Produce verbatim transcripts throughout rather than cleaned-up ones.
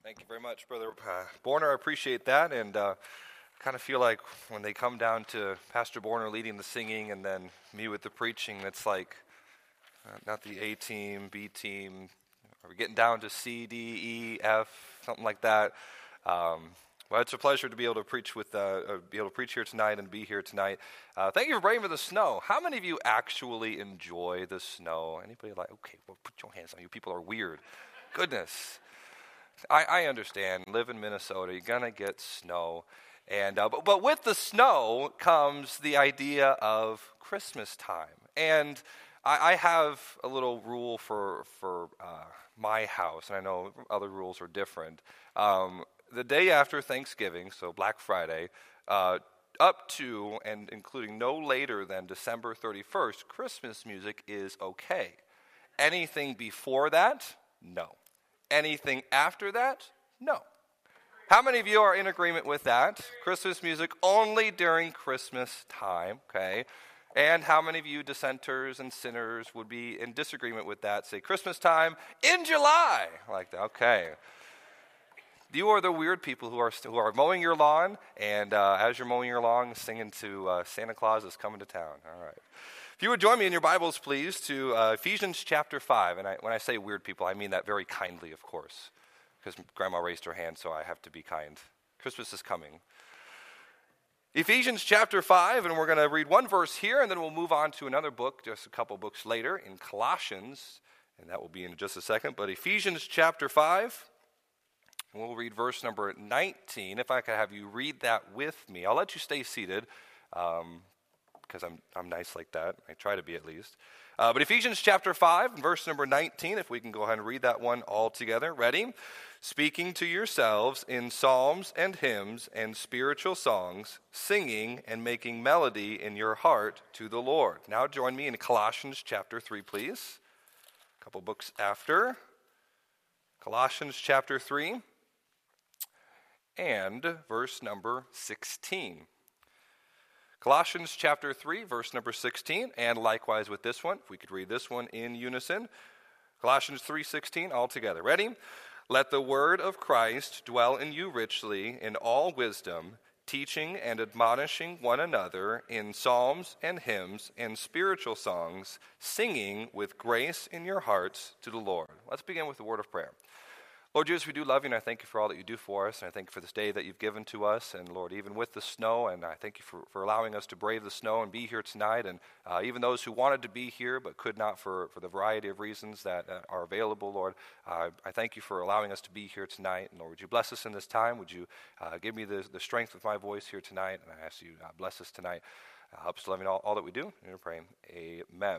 Thank you very much, Brother uh, Borner. I appreciate that, and uh, kind of feel like when they come down to Pastor Borner leading the singing and then me with the preaching, it's like uh, not the A team, B team. Are we getting down to C, D, E, F, something like that? Um, well, it's a pleasure to be able to preach with, uh, uh, be able to preach here tonight and be here tonight. Uh, thank you for braving the snow. How many of you actually enjoy the snow? Anybody like? Okay, well, put your hands on. You people are weird. Goodness. I, I understand. Live in Minnesota, you're gonna get snow, and uh, but, but with the snow comes the idea of Christmas time. And I, I have a little rule for for uh, my house, and I know other rules are different. Um, the day after Thanksgiving, so Black Friday, uh, up to and including no later than December thirty-first, Christmas music is okay. Anything before that, no. Anything after that? No. How many of you are in agreement with that? Christmas music only during Christmas time, okay? And how many of you dissenters and sinners would be in disagreement with that? Say Christmas time in July, like that, okay. You are the weird people who are who are mowing your lawn, and uh, as you're mowing your lawn, singing to uh, Santa Claus is coming to town, all right. If you would join me in your Bibles, please, to uh, Ephesians chapter five. And I, when I say weird people, I mean that very kindly, of course, because Grandma raised her hand, so I have to be kind. Christmas is coming. Ephesians chapter five, and we're going to read one verse here, and then we'll move on to another book just a couple books later in Colossians, and that will be in just a second. But Ephesians chapter five, and we'll read verse number nineteen. If I could have you read that with me. I'll let you stay seated. Um, because I'm I'm nice like that. I try to be at least. Uh, but Ephesians chapter five, verse number nineteen, if we can go ahead and read that one all together. Ready? Speaking to yourselves in psalms and hymns and spiritual songs, singing and making melody in your heart to the Lord. Now join me in Colossians chapter three, please. A couple books after. Colossians chapter three and verse number sixteen. Colossians chapter three, verse number sixteen, and likewise with this one, if we could read this one in unison. Colossians three sixteen, all together. Ready? Let the word of Christ dwell in you richly in all wisdom, teaching and admonishing one another in psalms and hymns and spiritual songs, singing with grace in your hearts to the Lord. Let's begin with the word of prayer. Lord Jesus, we do love you, and I thank you for all that you do for us, and I thank you for this day that you've given to us, and Lord, even with the snow, and I thank you for, for allowing us to brave the snow and be here tonight, and uh, even those who wanted to be here but could not for, for the variety of reasons that uh, are available, Lord, uh, I thank you for allowing us to be here tonight, and Lord, would you bless us in this time? Would you uh, give me the, the strength of my voice here tonight, and I ask you uh, bless us tonight. Uh, help us to love you in all, all that we do, and we pray, amen.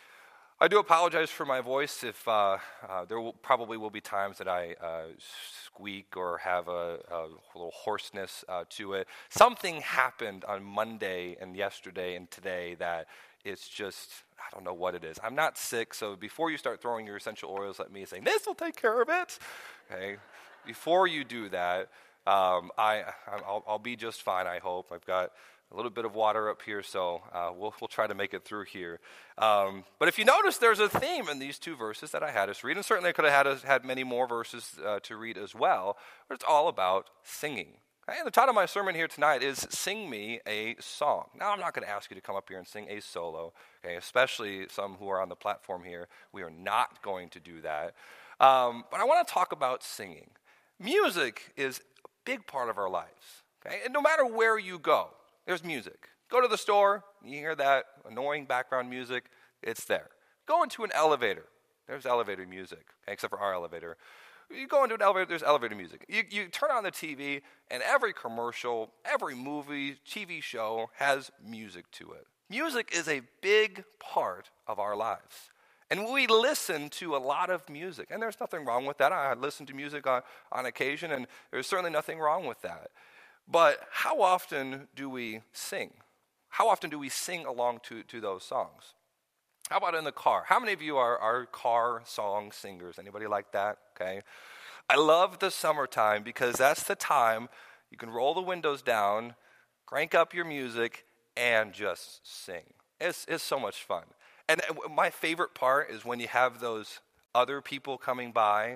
I do apologize for my voice. If uh, uh, there will, probably will be times that I uh, squeak or have a, a little hoarseness uh, to it. Something happened on Monday and yesterday and today that it's just, I don't know what it is. I'm not sick, so before you start throwing your essential oils at me saying, this will take care of it, okay, before you do that, um, I, I'll, I'll be just fine, I hope. I've got a little bit of water up here, so uh, we'll we'll try to make it through here. Um, but if you notice, there's a theme in these two verses that I had us read, and certainly I could have had us, had many more verses uh, to read as well. But it's all about singing. Okay? And the title of my sermon here tonight is "Sing Me a Song." Now, I'm not going to ask you to come up here and sing a solo, okay? Especially some who are on the platform here. We are not going to do that. Um, but I want to talk about singing. Music is a big part of our lives, okay? And no matter where you go, there's music. Go to the store, you hear that annoying background music, it's there. Go into an elevator, there's elevator music, okay, except for our elevator. You go into an elevator, there's elevator music. You, you turn on the T V, and every commercial, every movie, T V show has music to it. Music is a big part of our lives. And we listen to a lot of music, and there's nothing wrong with that. I listen to music on, on occasion, and there's certainly nothing wrong with that. But how often do we sing? How often do we sing along to, to those songs? How about in the car? How many of you are, are car song singers? Anybody like that? Okay. I love the summertime because that's the time you can roll the windows down, crank up your music, and just sing. It's, it's so much fun. And my favorite part is when you have those other people coming by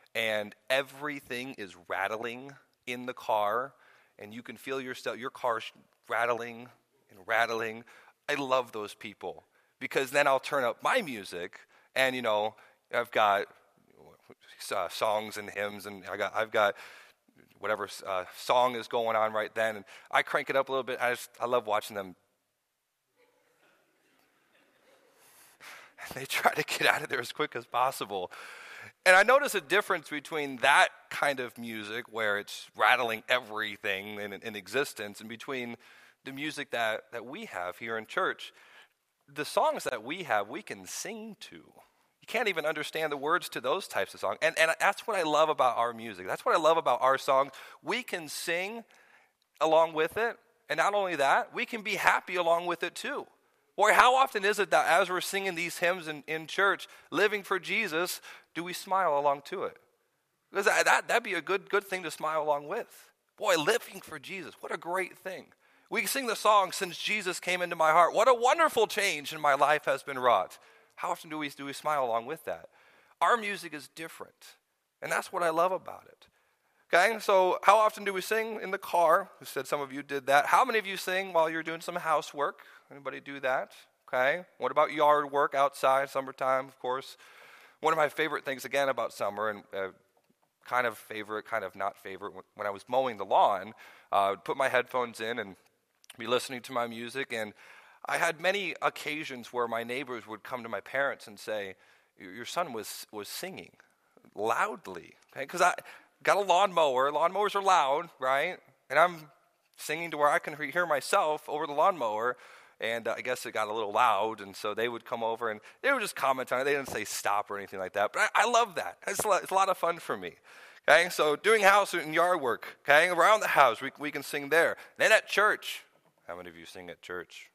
and everything is rattling in the car, and you can feel yourself, your car rattling and rattling. I love those people, because then I'll turn up my music, and you know, I've got uh, songs and hymns, and I got, I've got whatever uh, song is going on right then, and I crank it up a little bit. I just, I love watching them. They try to get out of there as quick as possible. And I notice a difference between that kind of music, where it's rattling everything in, in existence, and between the music that, that we have here in church. The songs that we have, we can sing to. You can't even understand the words to those types of songs. And, and that's what I love about our music. That's what I love about our songs. We can sing along with it. And not only that, we can be happy along with it too. Boy, how often is it that as we're singing these hymns in, in church, living for Jesus, do we smile along to it? Because that, that, that'd be a good, good thing to smile along with. Boy, living for Jesus, what a great thing. We sing the song, "Since Jesus Came Into My Heart." What a wonderful change in my life has been wrought. How often do we, do we smile along with that? Our music is different, and that's what I love about it. Okay, so how often do we sing in the car? Who said some of you did that? How many of you sing while you're doing some housework? Anybody do that? Okay, what about yard work outside, summertime, of course? One of my favorite things, again, about summer, and uh, kind of favorite, kind of not favorite, when I was mowing the lawn, I uh, would put my headphones in and be listening to my music, and I had many occasions where my neighbors would come to my parents and say, "Your son was was singing loudly," okay? Because I got a lawnmower. Lawnmowers are loud, right? And I'm singing to where I can hear myself over the lawnmower, and uh, I guess it got a little loud, and so they would come over, and they would just comment on it. They didn't say stop or anything like that, but I, I love that. It's a, lot, it's a lot of fun for me. Okay, so doing house and yard work, okay, around the house, we we can sing there. Then at church. How many of you sing at church?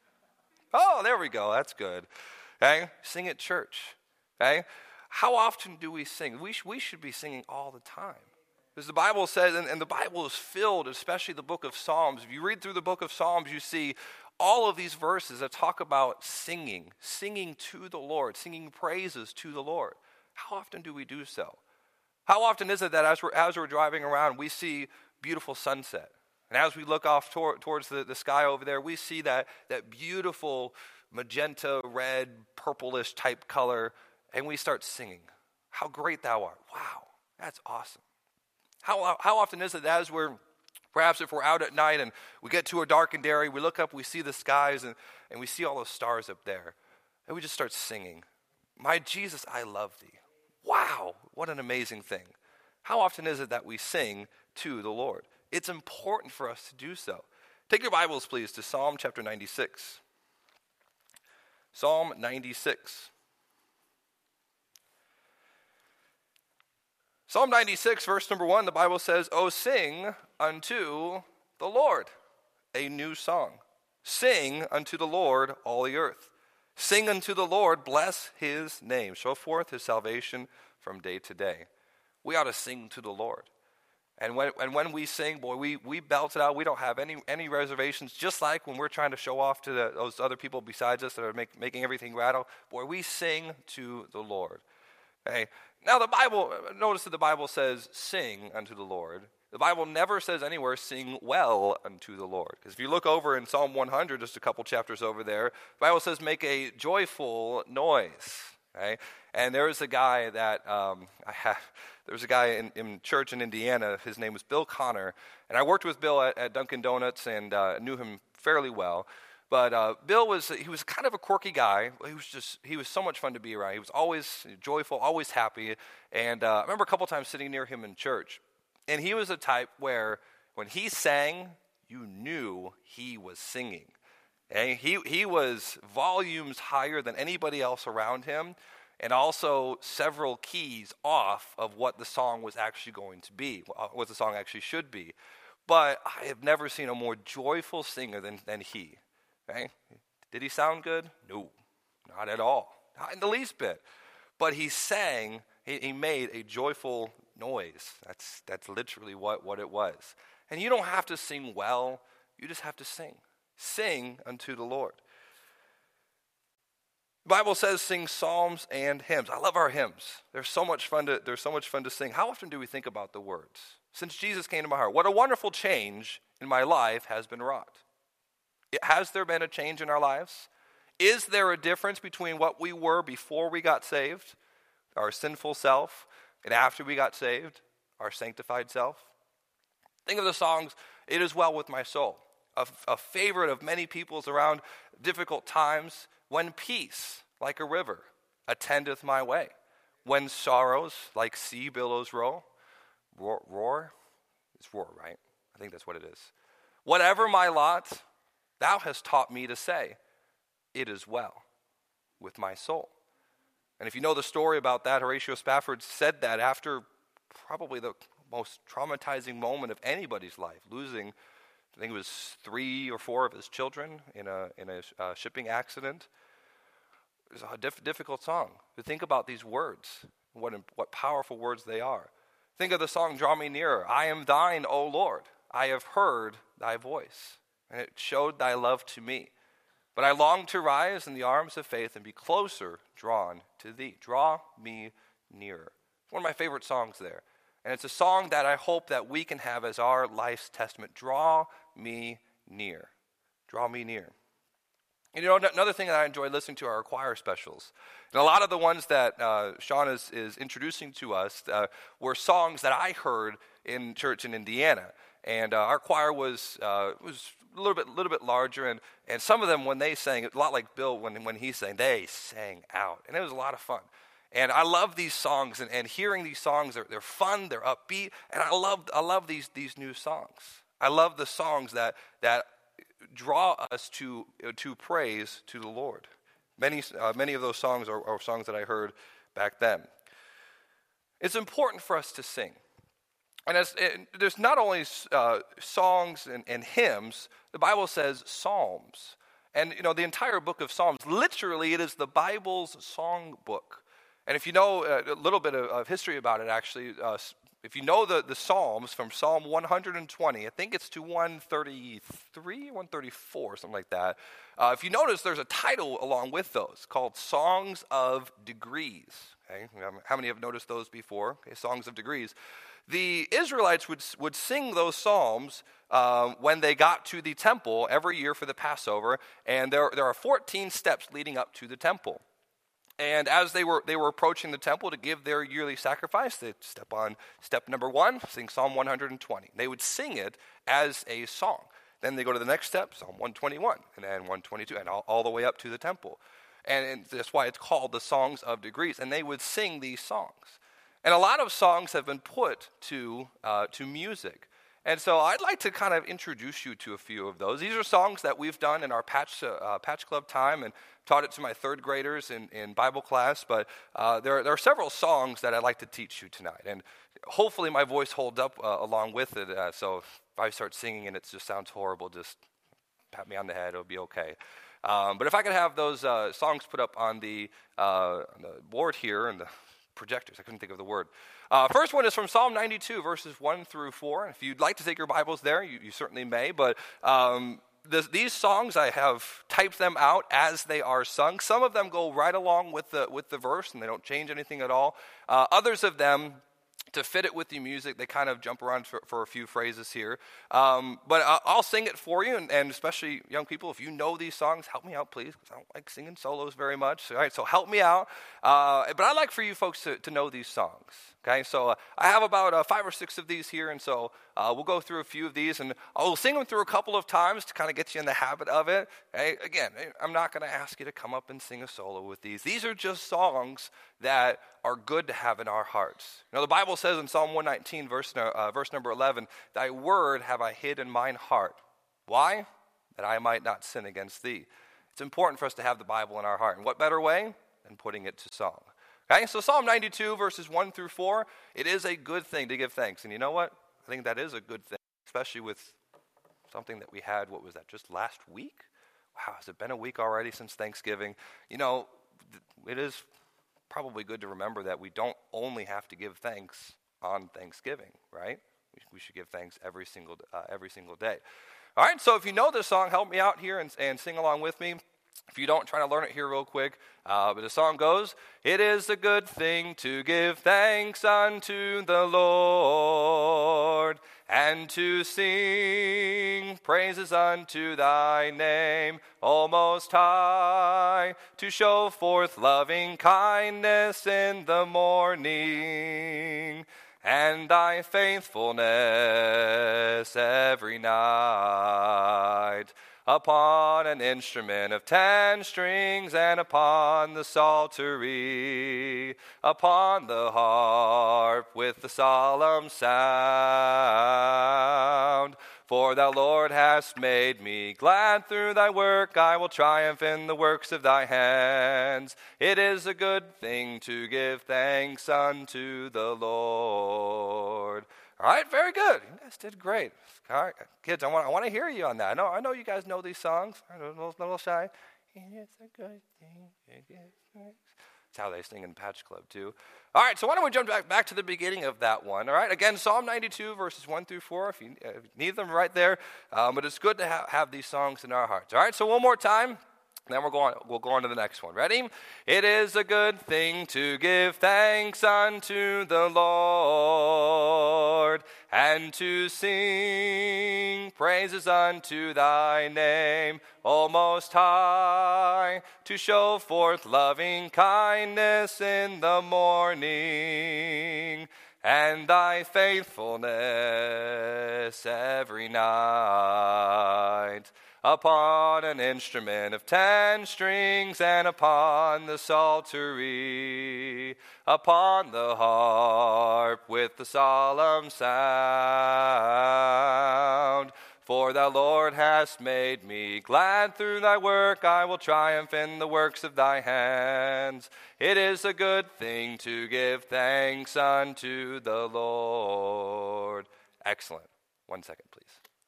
Oh, there we go. That's good. Okay? Sing at church. Okay? How often do we sing? We, sh- we should be singing all the time. Because the Bible says, and, and the Bible is filled, especially the book of Psalms. If you read through the book of Psalms, you see all of these verses that talk about singing, singing to the Lord, singing praises to the Lord. How often do we do so? How often is it that as we're, as we're driving around, we see beautiful sunset? And as we look off tor- towards the, the sky over there, we see that, that beautiful magenta, red, purplish type color, and we start singing, "How great thou art." Wow, that's awesome. How, how often is it that as we're, perhaps if we're out at night and we get to a darkened area, we look up, we see the skies, and, and we see all those stars up there, and we just start singing, "My Jesus, I love thee." Wow, what an amazing thing. How often is it that we sing to the Lord? It's important for us to do so. Take your Bibles, please, to Psalm chapter ninety-six. Psalm ninety-six. Psalm ninety-six, verse number one, the Bible says, "O sing unto the Lord a new song. Sing unto the Lord all the earth. Sing unto the Lord, bless his name. Show forth his salvation from day to day." We ought to sing to the Lord. And when and when we sing, boy, we, we belt it out. We don't have any any reservations. Just like when we're trying to show off to the, those other people besides us that are make, making everything rattle, boy, we sing to the Lord. Okay. Now the Bible, notice that the Bible says, "Sing unto the Lord." The Bible never says anywhere, "Sing well unto the Lord." Because if you look over in Psalm one hundred, just a couple chapters over there, the Bible says, "Make a joyful noise." Okay? And there was a guy that um, I have. There was a guy in, in church in Indiana. His name was Bill Connor, and I worked with Bill at, at Dunkin' Donuts and uh, knew him fairly well. But uh, Bill was he was kind of a quirky guy. He was just he was so much fun to be around. He was always joyful, always happy. And uh, I remember a couple times sitting near him in church, and he was a type where when he sang, you knew he was singing. Okay? He he was volumes higher than anybody else around him, and also several keys off of what the song was actually going to be, what the song actually should be. But I have never seen a more joyful singer than, than he. Okay? Did he sound good? No, not at all, not in the least bit. But he sang, he, he made a joyful noise. That's that's literally what, what it was. And you don't have to sing well, you just have to sing. Sing unto the Lord. The Bible says sing psalms and hymns. I love our hymns. They're so much fun to, they're so much fun to sing. How often do we think about the words? Since Jesus came to my heart, what a wonderful change in my life has been wrought. It, has there been a change in our lives? Is there a difference between what we were before we got saved, our sinful self, and after we got saved, our sanctified self? Think of the songs, It Is Well With My Soul, a, a favorite of many people's around difficult times. When peace, like a river, attendeth my way. When sorrows, like sea billows roll. Roar, roar? It's roar, right? I think that's what it is. Whatever my lot, thou hast taught me to say, it is well with my soul. And if you know the story about that, Horatio Spafford said that after probably the most traumatizing moment of anybody's life, losing, I think it was three or four of his children in a in a uh, shipping accident. It's a diff- difficult song to think about these words, what what powerful words they are. Think of the song, Draw Me Nearer. I am thine, O Lord. I have heard thy voice, and it showed thy love to me. But I long to rise in the arms of faith and be closer drawn to thee. Draw me nearer. It's one of my favorite songs there. And it's a song that I hope that we can have as our life's testament. Draw me near. Draw me near. And you know, another thing that I enjoy listening to are our choir specials. And a lot of the ones that uh, Sean is, is introducing to us uh, were songs that I heard in church in Indiana. And uh, our choir was uh, was a little bit little bit larger, and, and some of them, when they sang, a lot like Bill when when he sang, they sang out, and it was a lot of fun. And I love these songs, and, and hearing these songs, they're, they're fun, they're upbeat, and I love I love these these new songs. I love the songs that that draw us to to praise to the Lord. Many uh, many of those songs are, are songs that I heard back then. It's important for us to sing. And as, it, there's not only uh, songs and, and hymns, the Bible says psalms. And, you know, the entire book of Psalms, literally, it is the Bible's song book. And if you know a little bit of, of history about it, actually, uh, if you know the, the Psalms from Psalm one hundred twenty, I think it's to one thirty-three, one thirty-four, something like that. Uh, if you notice, there's a title along with those called Songs of Degrees. Okay? How many have noticed those before? Okay, Songs of Degrees. The Israelites would would sing those psalms um, when they got to the temple every year for the Passover, and there there are fourteen steps leading up to the temple. And as they were they were approaching the temple to give their yearly sacrifice, they'd step on step number one, sing Psalm one hundred twenty. They would sing it as a song. Then they go to the next step, Psalm one twenty-one, and then one twenty-two, and all, all the way up to the temple. And, and that's why it's called the Songs of Degrees. And they would sing these songs. And a lot of songs have been put to uh, to music. And so I'd like to kind of introduce you to a few of those. These are songs that we've done in our Patch uh, Patch Club time and taught it to my third graders in, in Bible class. But uh, there, there are several songs that I'd like to teach you tonight. And hopefully my voice holds up uh, along with it. Uh, so if I start singing and it just sounds horrible, just pat me on the head. It'll be okay. Um, but if I could have those uh, songs put up on the, uh, on the board here and the projectors. I couldn't think of the word. Uh, first one is from Psalm ninety-two, verses one through four. If you'd like to take your Bibles there, you, you certainly may. But um, this, these songs, I have typed them out as they are sung. Some of them go right along with the with the verse, and they don't change anything at all. Uh, others of them, to fit it with the music, they kind of jump around for, for a few phrases here. Um, but I'll, I'll sing it for you, and, and especially young people, if you know these songs, help me out, please, because I don't like singing solos very much. All right, so help me out. Uh, but I'd like for you folks to, to know these songs. Okay, so uh, I have about uh, five or six of these here, and so uh, we'll go through a few of these, and I'll sing them through a couple of times to kind of get you in the habit of it. Okay? Again, I'm not going to ask you to come up and sing a solo with these. These are just songs that are good to have in our hearts. You know, the Bible says in Psalm one nineteen, verse, uh, verse number eleven, thy word have I hid in mine heart. Why? That I might not sin against thee. It's important for us to have the Bible in our heart. And what better way than putting it to song? Okay, so Psalm ninety-two, verses one through four, it is a good thing to give thanks. And you know what? I think that is a good thing, especially with something that we had, what was that, just last week? Wow, has it been a week already since Thanksgiving? You know, it is probably good to remember that we don't only have to give thanks on Thanksgiving, right? We should give thanks every single uh, every single day. All right, so if you know this song, help me out here and, and sing along with me. If you don't, try to learn it here real quick. Uh, but the song goes, "It is a good thing to give thanks unto the Lord, and to sing praises unto thy name, O Most High, to show forth loving kindness in the morning, and thy faithfulness every night, upon an instrument of ten strings, and upon the psaltery, upon the harp with the solemn sound. For thou, Lord, hast made me glad through thy work. I will triumph in the works of thy hands. It is a good thing to give thanks unto the Lord." All right, very good. You guys did great. All right, kids, I want I want to hear you on that. I know I know you guys know these songs. I'm a little, little shy. It's a good thing to give thanks. That's how they sing in Patch Club too. All right, so why don't we jump back, back to the beginning of that one? All right, again, Psalm ninety-two, verses one through four, if you, uh, if you need them right there. Um, but it's good to ha- have these songs in our hearts. All right, so one more time. Then we'll go on, we'll go on to the next one. Ready? It is a good thing to give thanks unto the Lord, and to sing praises unto thy name, O Most High, to show forth loving kindness in the morning, and thy faithfulness every night, upon an instrument of ten strings, and upon the psaltery, upon the harp with the solemn sound. For thou, Lord, hast made me glad through thy work. I will triumph in the works of thy hands. It is a good thing to give thanks unto the Lord. Excellent. One second, please.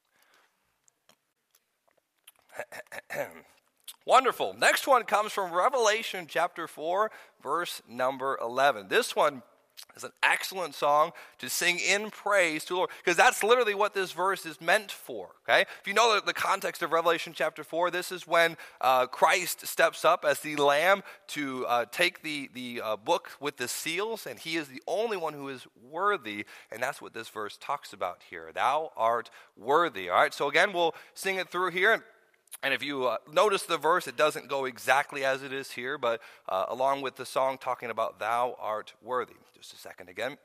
Wonderful. Next one comes from Revelation chapter four, verse number eleven. This one is an excellent song to sing in praise to the Lord, because that's literally what this verse is meant for. Okay, if you know the, the context of Revelation chapter four, this is when uh, Christ steps up as the Lamb to uh, take the the uh, book with the seals, and he is the only one who is worthy, and that's what this verse talks about here. Thou art worthy. All right, so again, we'll sing it through here. And if you uh, notice the verse, it doesn't go exactly as it is here, but uh, along with the song talking about thou art worthy. Just a second again.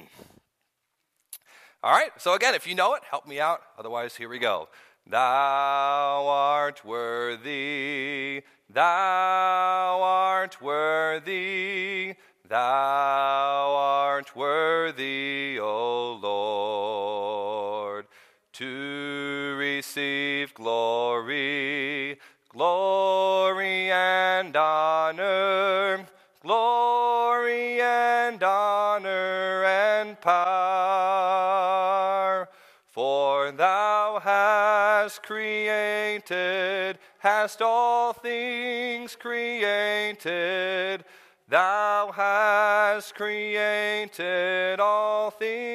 All right, so again, if you know it, help me out. Otherwise, here we go. Thou art worthy, thou art worthy, thou art worthy, O Lord, to receive glory, glory and honor, glory and honor and power. For thou hast created, hast all things created, thou hast created all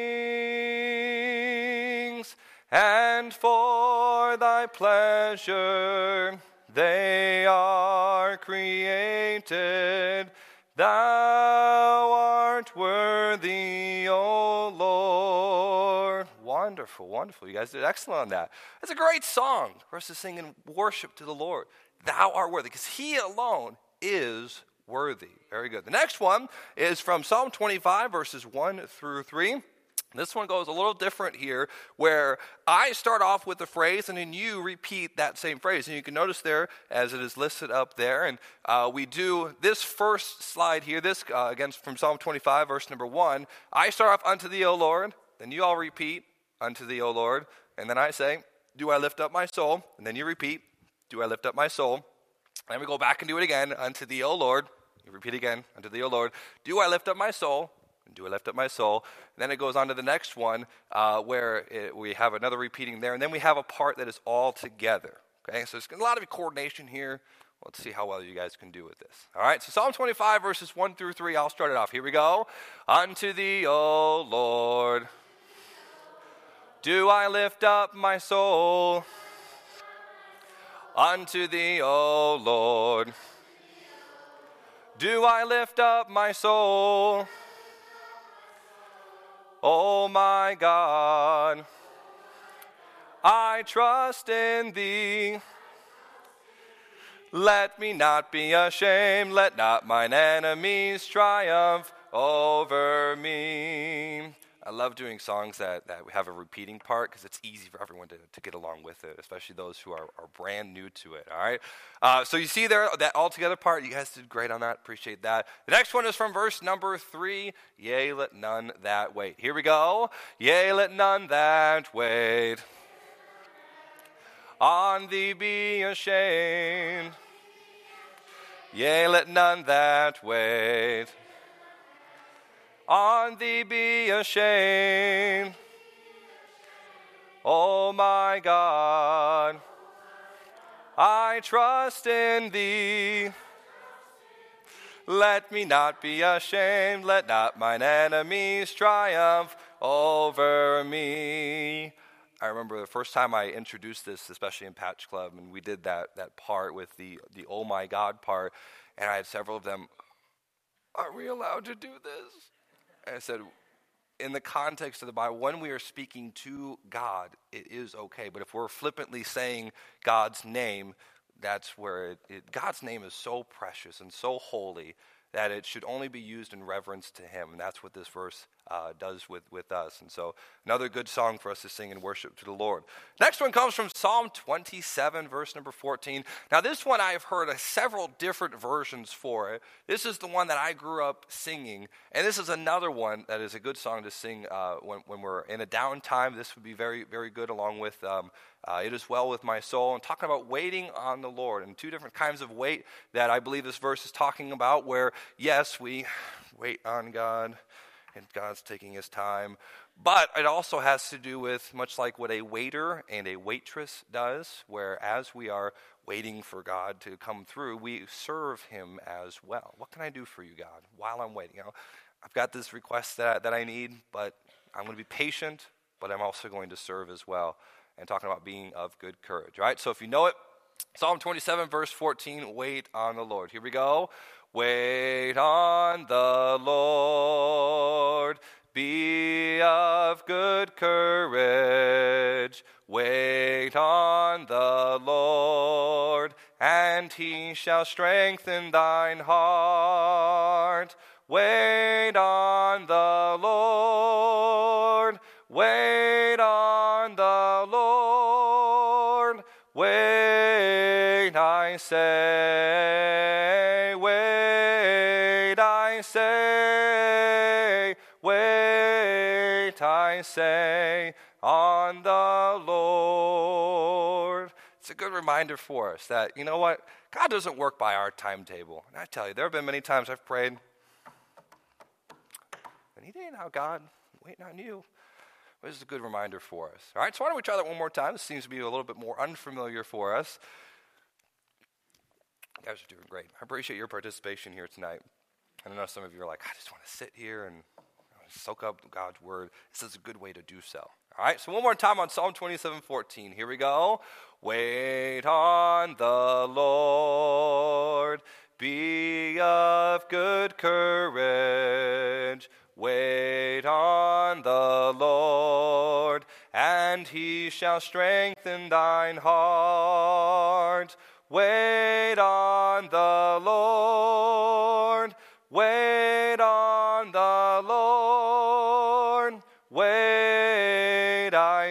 things, and for thy pleasure they are created. Thou art worthy, O Lord. Wonderful, wonderful. You guys did excellent on that. That's a great song for us to sing in worship to the Lord. Thou art worthy, because he alone is worthy. Very good. The next one is from Psalm twenty-five, verses one through three. This one goes a little different here, where I start off with the phrase and then you repeat that same phrase. And you can notice there, as it is listed up there, and uh, we do this first slide here, this uh, again from Psalm twenty-five, verse number one. I start off, unto thee, O Lord, then you all repeat, unto thee, O Lord, and then I say, do I lift up my soul? And then you repeat, do I lift up my soul? And we go back and do it again, unto thee, O Lord. You repeat again, unto thee, O Lord. Do I lift up my soul? Do I lift up my soul? And then it goes on to the next one uh, where it, we have another repeating there. And then we have a part that is all together. Okay, so there's a lot of coordination here. Let's see how well you guys can do with this. All right, so Psalm twenty-five, verses one through three. I'll start it off. Here we go. Unto thee, O Lord, do I lift up my soul. Unto thee, O Lord, do I lift up my soul. O my God, I trust in thee. Let me not be ashamed, let not mine enemies triumph over me. I love doing songs that, that have a repeating part because it's easy for everyone to, to get along with it, especially those who are, are brand new to it, all right? Uh, so you see there, that all together part, you guys did great on that, appreciate that. The next one is from verse number three, yea, let none that wait. Here we go. Yea, let none that wait on thee be ashamed. Yea, let none that wait on thee be ashamed. O my God, I trust in thee. Let me not be ashamed, let not mine enemies triumph over me. I remember the first time I introduced this, especially in Patch Club, and we did that that part with the, the oh my God part, and I had several of them, are we allowed to do this? And I said, in the context of the Bible, when we are speaking to God, it is okay. But if we're flippantly saying God's name, that's where it, it God's name is so precious and so holy that it should only be used in reverence to him. And that's what this verse uh, does with, with us. And so another good song for us to sing in worship to the Lord. Next one comes from Psalm twenty-seven, verse number fourteen. Now this one I've heard a several different versions for it. This is the one that I grew up singing. And this is another one that is a good song to sing uh, when, when we're in a downtime. This would be very, very good along with um, uh, It Is Well With My Soul. And talking about waiting on the Lord and two different kinds of wait that I believe this verse is talking about, where yes, we wait on God and God's taking his time, but it also has to do with much like what a waiter and a waitress does, where as we are waiting for God to come through, we serve him as well. What can I do for you, God, while I'm waiting? You know, I've got this request that, that I need, but I'm going to be patient, but I'm also going to serve as well. And talking about being of good courage, right? So if you know it, Psalm twenty-seven, verse fourteen, wait on the Lord. Here we go. Wait on the Lord, be of good courage. Wait on the Lord, and he shall strengthen thine heart. Wait on the Lord, wait on the Lord, wait, I say, wait, I say, wait, I say, on the Lord. It's a good reminder for us that, you know what, God doesn't work by our timetable. And I tell you, there have been many times I've prayed, any day now, God, I'm waiting on you. But this is a good reminder for us. All right, so why don't we try that one more time? This seems to be a little bit more unfamiliar for us. You guys are doing great. I appreciate your participation here tonight. And I know some of you are like, I just want to sit here and soak up God's word. This is a good way to do so. All right, so one more time on Psalm twenty-seven, fourteen. Here we go. Wait on the Lord, be of good courage. Wait on the Lord, and he shall strengthen thine heart. Wait on the Lord, wait on the Lord, wait, I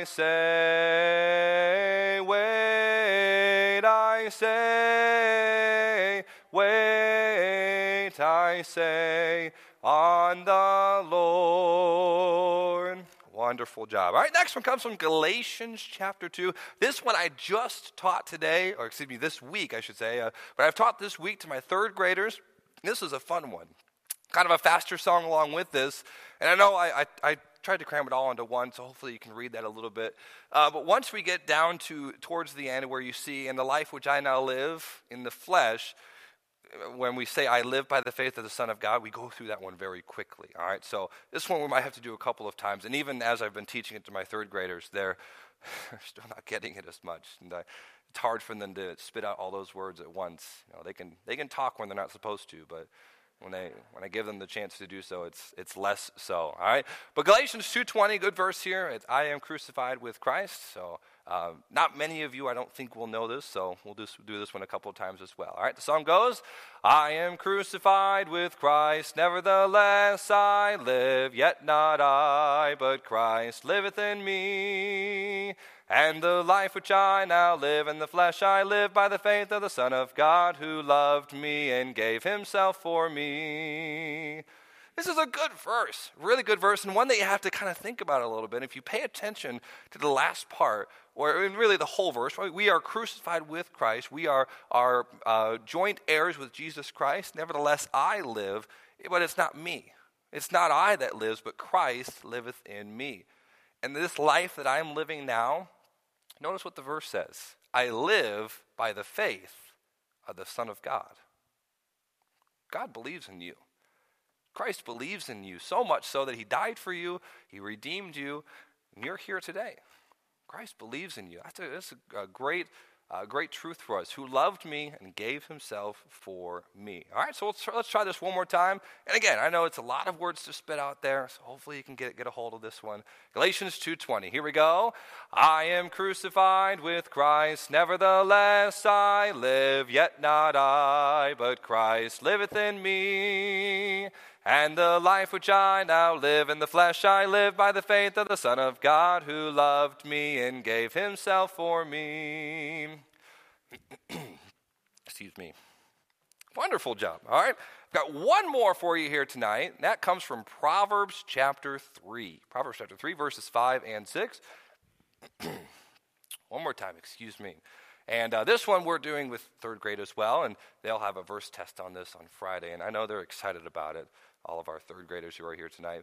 say, wait, I say, wait, I say, on the Lord. Wonderful job. All right, next one comes from Galatians chapter two. This one I just taught today, or excuse me, this week, I should say. Uh, but I've taught this week to my third graders. This is a fun one. Kind of a faster song along with this. And I know I, I, I tried to cram it all into one, so hopefully you can read that a little bit. Uh, but once we get down to towards the end where you see, in the life which I now live in the flesh, when we say, I live by the faith of the Son of God, we go through that one very quickly, all right? So this one we might have to do a couple of times. And even as I've been teaching it to my third graders, they're, they're still not getting it as much. And I, it's hard for them to spit out all those words at once. You know, they can they can talk when they're not supposed to, but when they when I give them the chance to do so, it's it's less so, all right? But Galatians two twenty, good verse here. It's, I am crucified with Christ. So uh, not many of you, I don't think, will know this, so we'll just do this one a couple of times as well. All right, the song goes, I am crucified with Christ, nevertheless I live, yet not I, but Christ liveth in me. And the life which I now live in the flesh I live by the faith of the Son of God, who loved me and gave himself for me. This is a good verse, really good verse, and one that you have to kind of think about a little bit. If you pay attention to the last part, or really the whole verse, right? We are crucified with Christ. We are, are uh, joint heirs with Jesus Christ. Nevertheless, I live, but it's not me. It's not I that lives, but Christ liveth in me. And this life that I am living now, notice what the verse says. I live by the faith of the Son of God. God believes in you. Christ believes in you so much so that he died for you, he redeemed you, and you're here today. Christ believes in you. That's a, that's a, a great, uh, great truth for us. Who loved me and gave himself for me. All right, so let's try, let's try this one more time. And again, I know it's a lot of words to spit out there, so hopefully you can get get a hold of this one. Galatians two twenty. Here we go. I am crucified with Christ, nevertheless I live, yet not I, but Christ liveth in me. And the life which I now live in the flesh I live by the faith of the Son of God, who loved me and gave himself for me. Excuse me. Wonderful job. All right. I've got one more for you here tonight. And that comes from Proverbs chapter three. Proverbs chapter three, verses five and six. One more time, excuse me. And uh, this one we're doing with third grade as well, and they'll have a verse test on this on Friday, and I know they're excited about it, all of our third graders who are here tonight.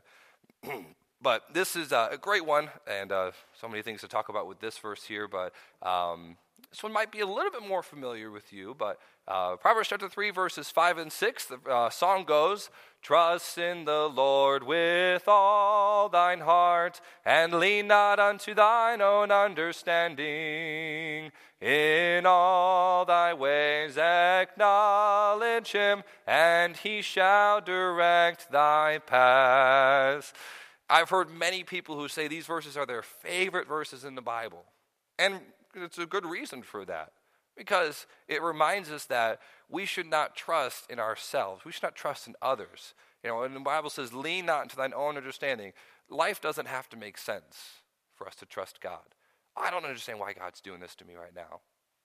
But this is uh, a great one, and uh, so many things to talk about with this verse here, but um, this one might be a little bit more familiar with you, but uh, Proverbs chapter three, verses five and six, the uh, song goes, Trust in the Lord with all thine heart, and lean not unto thine own understanding. In all thy ways acknowledge him, and he shall direct thy paths. I've heard many people who say these verses are their favorite verses in the Bible. And it's a good reason for that. Because it reminds us that we should not trust in ourselves. We should not trust in others. You know, and the Bible says, lean not into thine own understanding. Life doesn't have to make sense for us to trust God. I don't understand why God's doing this to me right now.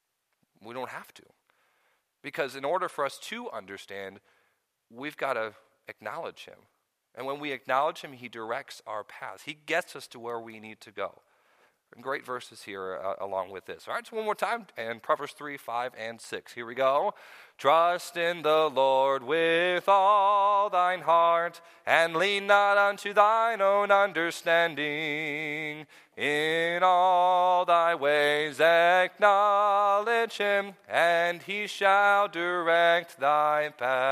We don't have to. Because in order for us to understand, we've got to acknowledge him. And when we acknowledge him, he directs our paths. He gets us to where we need to go. And great verses here uh, along with this. All right, so one more time, and Proverbs three, five, and six. Here we go. Trust in the Lord with all thine heart, and lean not unto thine own understanding. In all thy ways acknowledge him, and he shall direct thy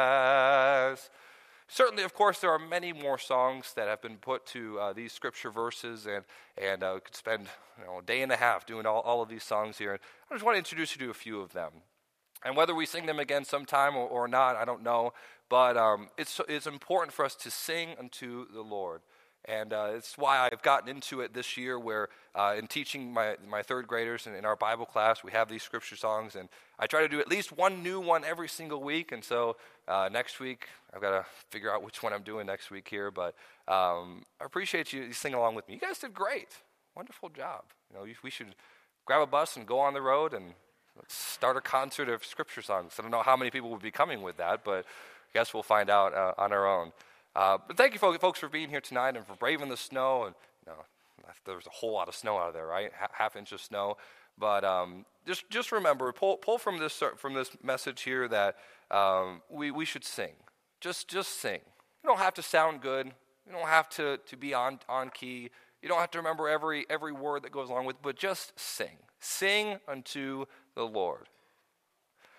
paths. Certainly, of course, there are many more songs that have been put to uh, these scripture verses, and and uh, we could spend you know, a day and a half doing all, all of these songs here. I just want to introduce you to a few of them. And whether we sing them again sometime or, or not, I don't know. But um, it's it's important for us to sing unto the Lord. And uh, it's why I've gotten into it this year where uh, in teaching my, my third graders and in our Bible class, we have these scripture songs. And I try to do at least one new one every single week. And so uh, next week, I've got to figure out which one I'm doing next week here. But um, I appreciate you singing along with me. You guys did great. Wonderful job. You know, we should grab a bus and go on the road and let's start a concert of scripture songs. I don't know how many people would be coming with that, but I guess we'll find out uh, on our own. Uh, but thank you, folks, for being here tonight and for braving the snow. And you know, there was a whole lot of snow out of there, right? H- half inch of snow. But um, just just remember, pull pull from this from this message here that um, we we should sing. Just just sing. You don't have to sound good. You don't have to, to be on on key. You don't have to remember every every word that goes along with it, but just sing. Sing unto the Lord.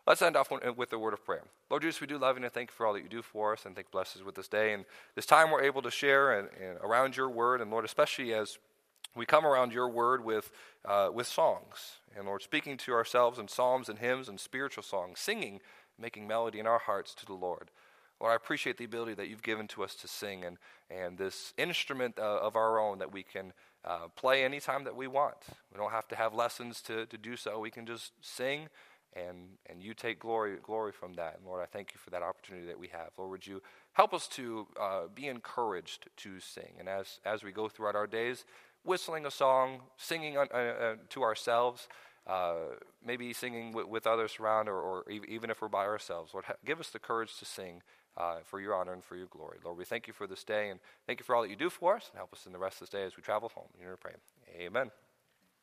Let's end off with a word of prayer. Lord Jesus, we do love you and thank you for all that you do for us, and thank you bless us with this day and this time we're able to share and, and around your word. And Lord, especially as we come around your word with uh, with songs, and Lord, speaking to ourselves in psalms and hymns and spiritual songs, singing, making melody in our hearts to the Lord. Lord, I appreciate the ability that you've given to us to sing and, and this instrument uh, of our own that we can uh, play anytime that we want. We don't have to have lessons to, to do so. We can just sing, and and you take glory glory from that. And Lord, I thank you for that opportunity that we have. Lord, would you help us to uh, be encouraged to sing. And as, as we go throughout our days, whistling a song, singing on, uh, uh, to ourselves, uh, maybe singing w- with others around, or, or e- even if we're by ourselves. Lord, ha- give us the courage to sing uh, for your honor and for your glory. Lord, we thank you for this day, and thank you for all that you do for us, and help us in the rest of this day as we travel home. In your name we pray. Amen.